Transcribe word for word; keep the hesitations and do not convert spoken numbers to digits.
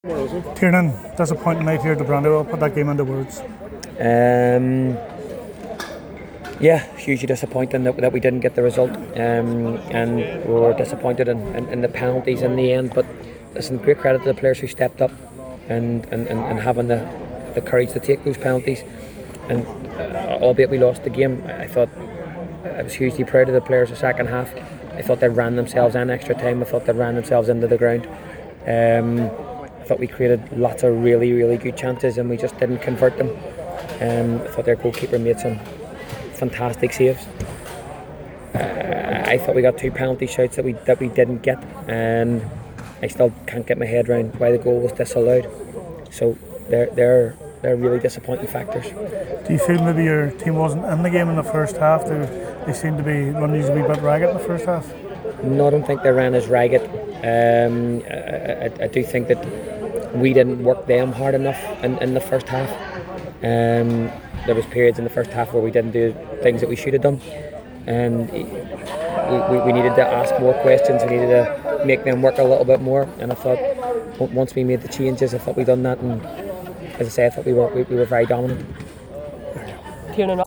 Tiernan, disappointing night here at the Brandywell. Put that game into words. Um, yeah, hugely disappointing that, that we didn't get the result, um, and we were disappointed in, in, in the penalties in the end. But listen, great credit to the players who stepped up and, and, and, and having the, the courage to take those penalties. And uh, albeit we lost the game, I thought I was hugely proud of the players the second half. I thought they ran themselves in extra time. I thought they ran themselves into the ground. Um, I thought we created lots of really, really good chances and we just didn't convert them. Um, I thought their goalkeeper made some fantastic saves. Uh, I thought we got two penalty shouts that we that we didn't get, and I still can't get my head around why the goal was disallowed. So they're they're they're really disappointing factors. Do you feel maybe your team wasn't in the game in the first half? They, they seemed to be running a wee bit ragged in the first half. No, I don't think they ran as ragged. Um, I, I, I do think that we didn't work them hard enough in, in the first half. Um, there was periods in the first half where we didn't do things that we should have done, and we, we, we needed to ask more questions. We needed to make them work a little bit more. And I thought once we made the changes, I thought we done that. And as I say, I thought we were we, we were very dominant.